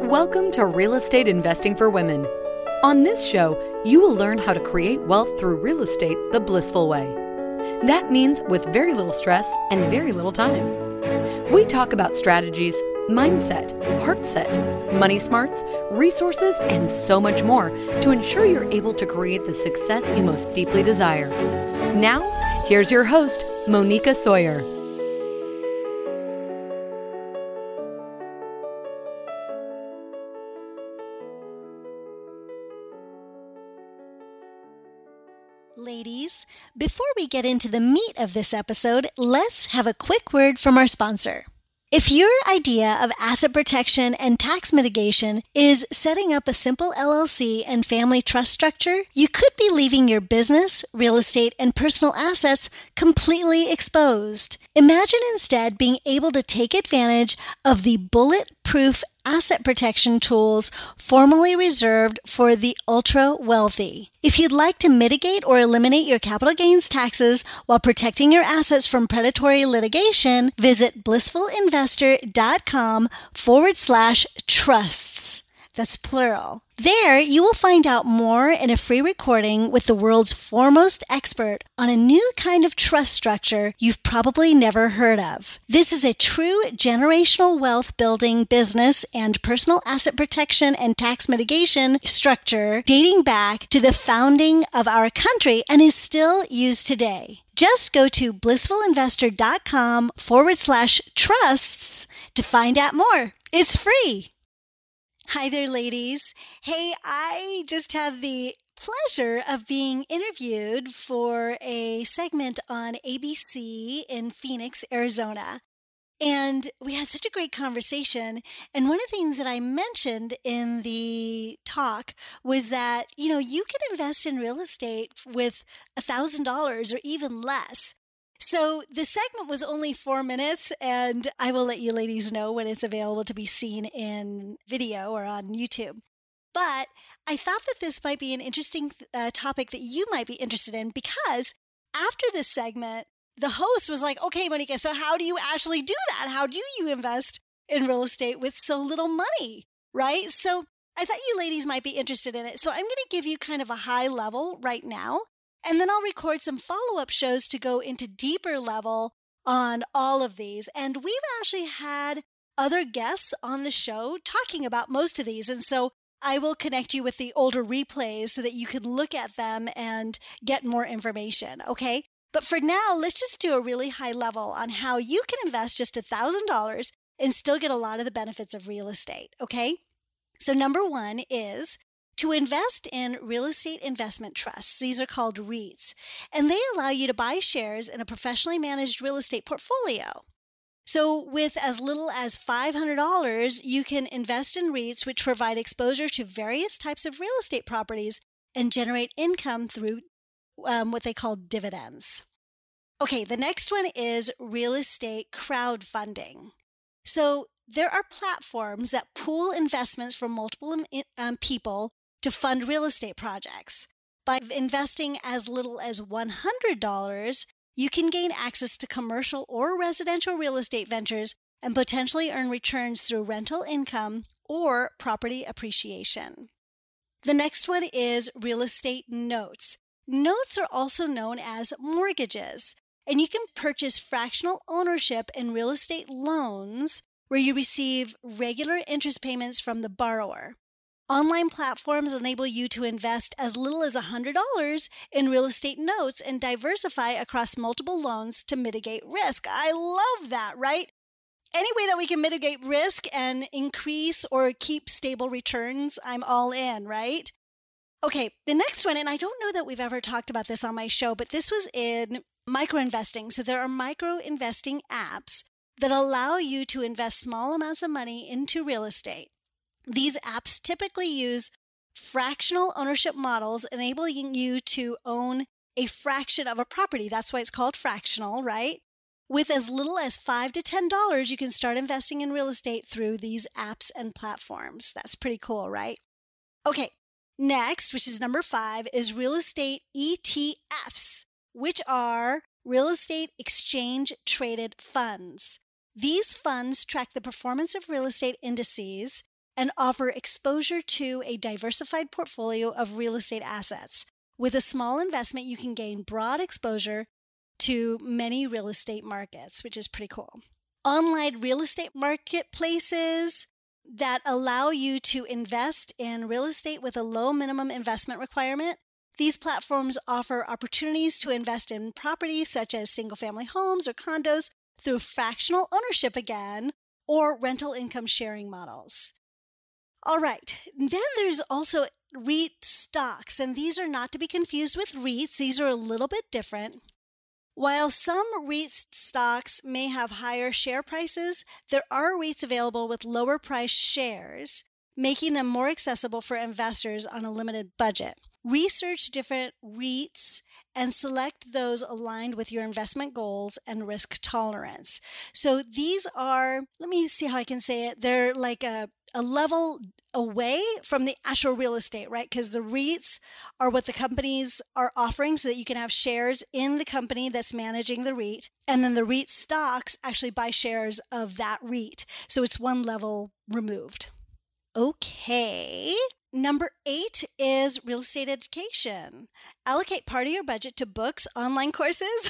Welcome to Real Estate Investing for Women. On this show, you will learn how to create wealth through real estate the blissful way. That means with very little stress and very little time. We talk about strategies, mindset, heart set, money smarts, resources, and so much more to ensure you're able to create the success you most deeply desire. Now, here's your host, Monica Sawyer. Ladies, before we get into the meat of this episode, let's have a quick word from our sponsor. If your idea of asset protection and tax mitigation is setting up a simple LLC and family trust structure, you could be leaving your business, real estate, and personal assets completely exposed. Imagine instead being able to take advantage of the bulletproof asset protection tools formerly reserved for the ultra-wealthy. If you'd like to mitigate or eliminate your capital gains taxes while protecting your assets from predatory litigation, visit blissfulinvestor.com/trusts. That's plural. There, you will find out more in a free recording with the world's foremost expert on a new kind of trust structure you've probably never heard of. This is a true generational wealth building business and personal asset protection and tax mitigation structure dating back to the founding of our country and is still used today. Just go to blissfulinvestor.com/trusts to find out more. It's free. Hi there, ladies. Hey, I just had the pleasure of being interviewed for a segment on ABC in Phoenix, Arizona. And we had such a great conversation. And one of the things that I mentioned in the talk was that, you can invest in real estate with $1,000 or even less. So the segment was only 4 minutes, and I will let you ladies know when it's available to be seen in video or on YouTube. But I thought that this might be an interesting topic that you might be interested in, because after this segment, the host was like, okay, Monica, so how do you actually do that? How do you invest in real estate with so little money, right? So I thought you ladies might be interested in it. So I'm going to give you kind of a high level right now. And then I'll record some follow-up shows to go into deeper level on all of these. And we've actually had other guests on the show talking about most of these. And so I will connect you with the older replays so that you can look at them and get more information, okay? But for now, let's just do a really high level on how you can invest just $1,000 and still get a lot of the benefits of real estate, okay? So number one is to invest in real estate investment trusts. These are called REITs, and they allow you to buy shares in a professionally managed real estate portfolio. So with as little as $500, you can invest in REITs, which provide exposure to various types of real estate properties and generate income through what they call dividends. Okay, the next one is real estate crowdfunding. So there are platforms that pool investments from multiple people to fund real estate projects. By investing as little as $100, you can gain access to commercial or residential real estate ventures and potentially earn returns through rental income or property appreciation. The next one is real estate notes. Notes are also known as mortgages, and you can purchase fractional ownership in real estate loans where you receive regular interest payments from the borrower. Online platforms enable you to invest as little as $100 in real estate notes and diversify across multiple loans to mitigate risk. I love that, right? Any way that we can mitigate risk and increase or keep stable returns, I'm all in, right? Okay, the next one, and I don't know that we've ever talked about this on my show, but this was in micro-investing. So there are micro-investing apps that allow you to invest small amounts of money into real estate. These apps typically use fractional ownership models, enabling you to own a fraction of a property. That's why it's called fractional, right? With as little as $5 to $10, you can start investing in real estate through these apps and platforms. That's pretty cool, right? Okay, next, which is number 5, is real estate ETFs, which are real estate exchange traded funds. These funds track the performance of real estate indices and offer exposure to a diversified portfolio of real estate assets. With a small investment, you can gain broad exposure to many real estate markets, which is pretty cool. Online real estate marketplaces that allow you to invest in real estate with a low minimum investment requirement. These platforms offer opportunities to invest in properties such as single-family homes or condos through fractional ownership again, or rental income sharing models. All right, then there's also REIT stocks, and these are not to be confused with REITs. These are a little bit different. While some REIT stocks may have higher share prices, there are REITs available with lower price shares, making them more accessible for investors on a limited budget. Research different REITs and select those aligned with your investment goals and risk tolerance. So these are, let me see how I can say it, they're like a level away from the actual real estate, right? Because the REITs are what the companies are offering so that you can have shares in the company that's managing the REIT. And then the REIT stocks actually buy shares of that REIT. So it's one level removed. Okay. Number 8 is real estate education. Allocate part of your budget to books, online courses,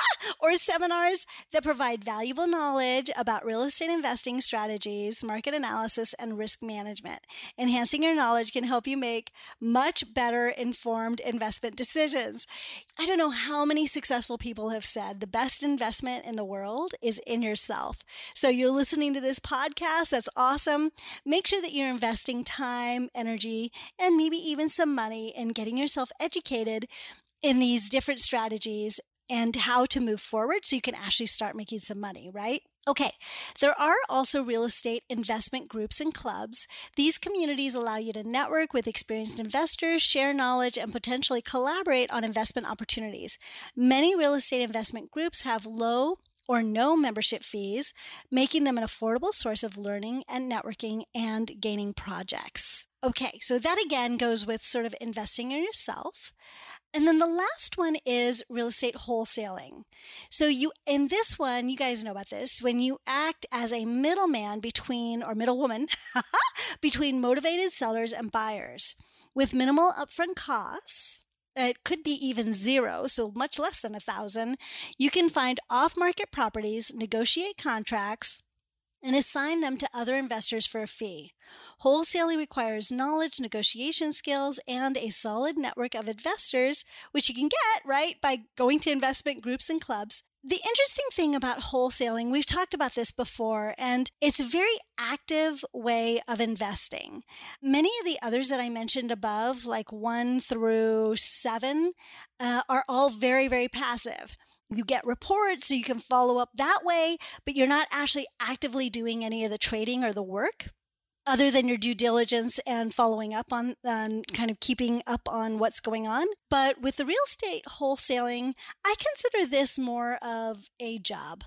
or seminars that provide valuable knowledge about real estate investing strategies, market analysis, and risk management. Enhancing your knowledge can help you make much better informed investment decisions. I don't know how many successful people have said the best investment in the world is in yourself. So you're listening to this podcast. That's awesome. Make sure that you're investing time, energy, and maybe even some money in getting yourself educated in these different strategies and how to move forward so you can actually start making some money, right? Okay, there are also real estate investment groups and clubs. These communities allow you to network with experienced investors, share knowledge, and potentially collaborate on investment opportunities. Many real estate investment groups have low or no membership fees, making them an affordable source of learning and networking and gaining projects. Okay, so that again goes with sort of investing in yourself. And then the last one is real estate wholesaling. So in this one, you guys know about this, when you act as a middleman between, or middlewoman, between motivated sellers and buyers with minimal upfront costs. It could be even zero, so much less than $1,000. You can find off-market properties, negotiate contracts, and assign them to other investors for a fee. Wholesaling requires knowledge, negotiation skills, and a solid network of investors, which you can get, right, by going to investment groups and clubs. The interesting thing about wholesaling, we've talked about this before, and it's a very active way of investing. Many of the others that I mentioned above, like 1 through 7, are all very, very passive. You get reports so you can follow up that way, but you're not actually actively doing any of the trading or the work other than your due diligence and following up on kind of keeping up on what's going on. But with the real estate wholesaling, I consider this more of a job.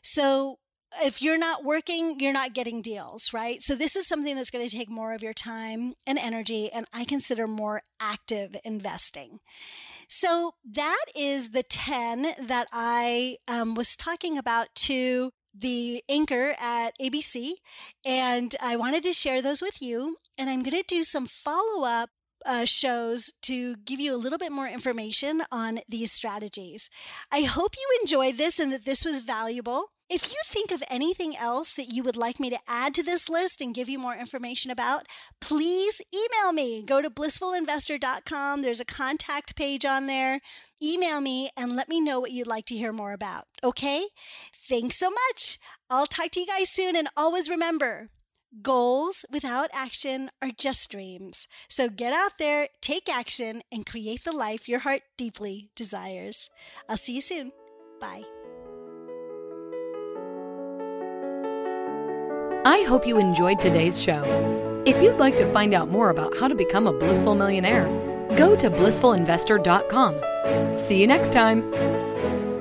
So if you're not working, you're not getting deals, right? So this is something that's going to take more of your time and energy, and I consider more active investing. So that is the 10 that I was talking about to the anchor at ABC, and I wanted to share those with you. And I'm going to do some follow-up shows to give you a little bit more information on these strategies. I hope you enjoyed this and that this was valuable. If you think of anything else that you would like me to add to this list and give you more information about, please email me. Go to blissfulinvestor.com. There's a contact page on there. Email me and let me know what you'd like to hear more about. Okay? Thanks so much. I'll talk to you guys soon. And always remember, goals without action are just dreams. So get out there, take action, and create the life your heart deeply desires. I'll see you soon. Bye. I hope you enjoyed today's show. If you'd like to find out more about how to become a blissful millionaire, go to blissfulinvestor.com. See you next time.